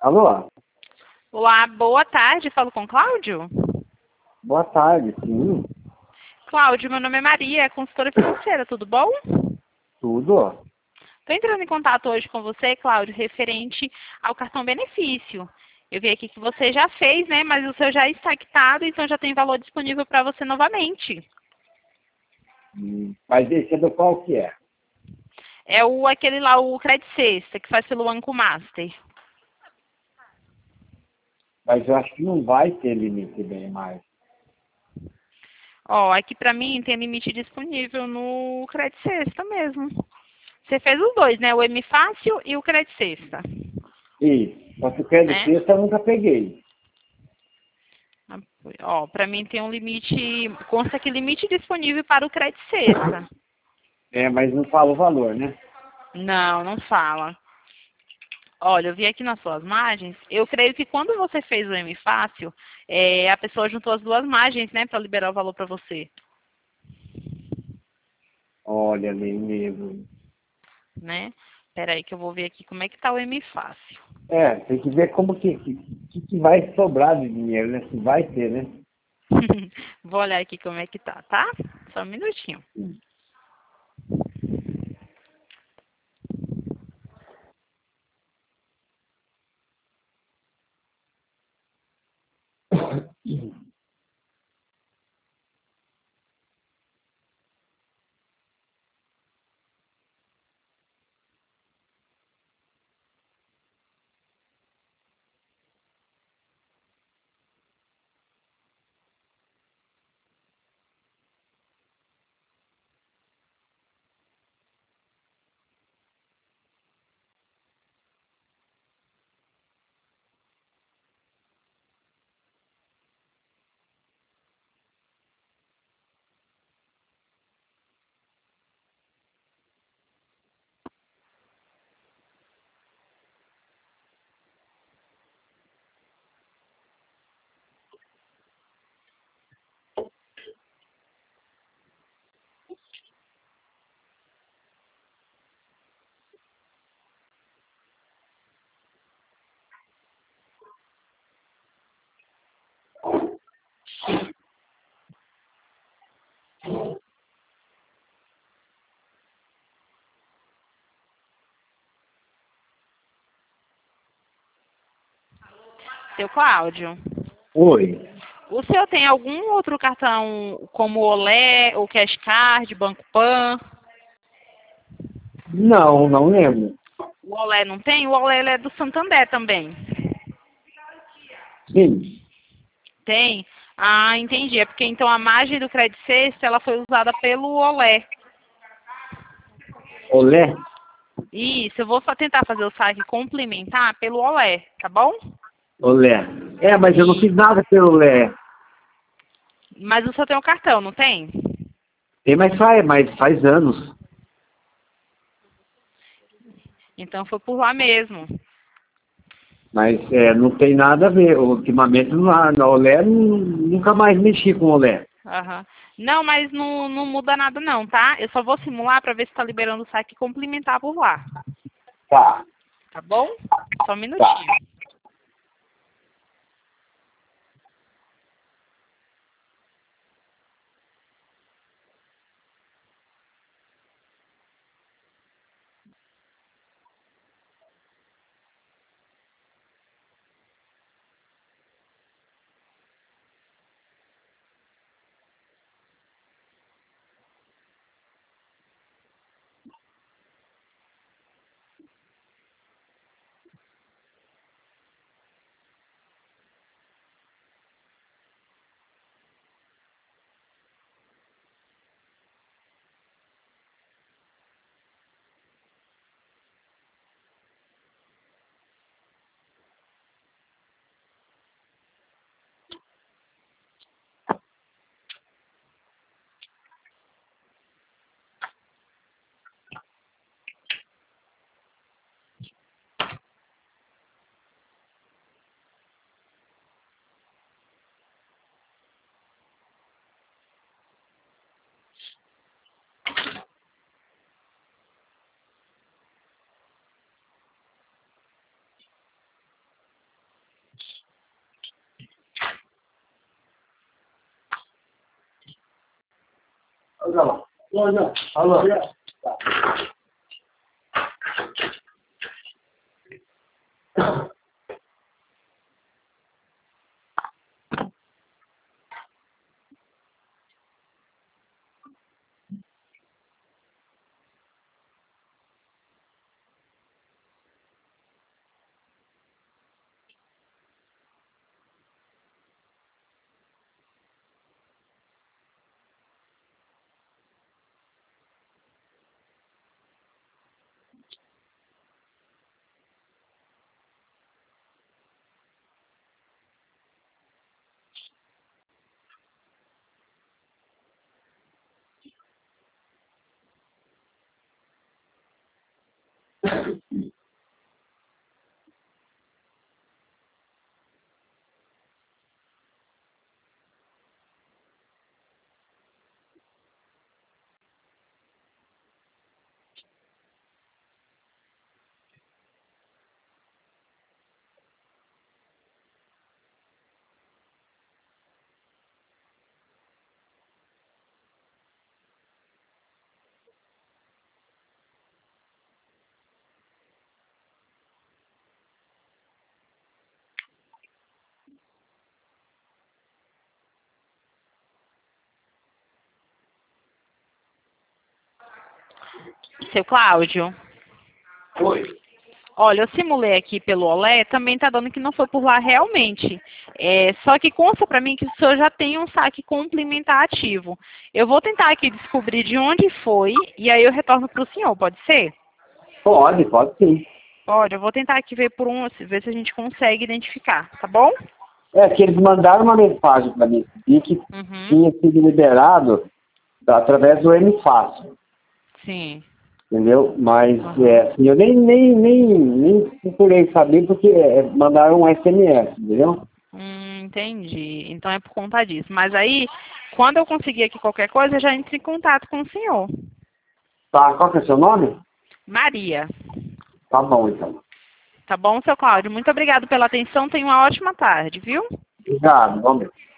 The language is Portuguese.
Alô? Olá, boa tarde. Falo com Cláudio? Boa tarde, sim. Cláudio, meu nome é Maria, consultora financeira, tudo bom? Tudo? Estou entrando em contato hoje com você, Cláudio, referente ao cartão benefício. Eu vi aqui que você já fez, né? Mas o seu já está quitado, então já tem valor disponível para você novamente. Mas esse é do qual que é? É aquele lá, o Credit Sexta, que faz pelo Banco Master. Mas eu acho que não vai ter limite bem mais. Ó, aqui para mim tem limite disponível no Credit Sexta mesmo. Você fez os dois, né? O M Fácil e o Credit Sexta, Isso. Só que o crédito né? sexta eu nunca peguei. Ó, para mim tem um limite, consta aqui limite disponível para o Credit Sexta. É, mas não fala o valor, né? Não, não fala. Olha, eu vi aqui nas suas margens, eu creio que quando você fez o M Fácil, a pessoa juntou as duas margens, né, para liberar o valor para você, Olha, nem mesmo. né? Espera aí que eu vou ver aqui como é que tá o M Fácil. É, tem que ver como que vai sobrar de dinheiro, né? Se vai ter, né? Vou olhar aqui como é que tá? Só um minutinho. Seu Cláudio, Oi. o senhor tem algum outro cartão como o Olé, ou Cash Card, Banco Pan? Não, não lembro. O Olé não tem? O Olé ele é do Santander também. Sim. Tem? Ah, entendi. É porque então a margem do Credit Sexta ela foi usada pelo Olé. Olé? Isso, eu vou só tentar fazer o saque complementar pelo Olé, tá bom? Olé. É, mas eu não E, fiz nada pelo Olé. mas o senhor tem o cartão, não tem? Tem mas faz anos. Então foi por lá mesmo. Mas não tem nada a ver. Ultimamente, na Olé, nunca mais mexi com Olé. Aham. Não, mas não muda nada não, tá? Eu só vou simular para ver se está liberando o saque complementar por lá. Tá, Tá bom? Só um tá. minutinho. Olha lá. Olha, olha. Seu Cláudio, Oi. olha, eu simulei aqui pelo Olé, também tá dando que não foi por lá realmente. Só que consta para mim que o senhor já tem um saque complementar ativo. Eu vou tentar aqui descobrir de onde foi e aí eu retorno para o senhor, pode ser? Pode sim. Pode, eu vou tentar aqui ver se a gente consegue identificar, tá bom? É que eles mandaram uma mensagem para mim e que Uhum, tinha sido liberado através do M-Fácil, sim. entendeu? Mas Uhum. assim, eu nem procurei saber porque mandaram um SMS, entendeu? Entendi. Então é por conta disso. Mas aí, quando eu conseguir aqui qualquer coisa, eu já entro em contato com o senhor. Tá, qual que é o seu nome? Maria. Tá bom, então. Tá bom, seu Cláudio? Muito obrigado pela atenção. Tenha uma ótima tarde, viu? Obrigado, vamos ver.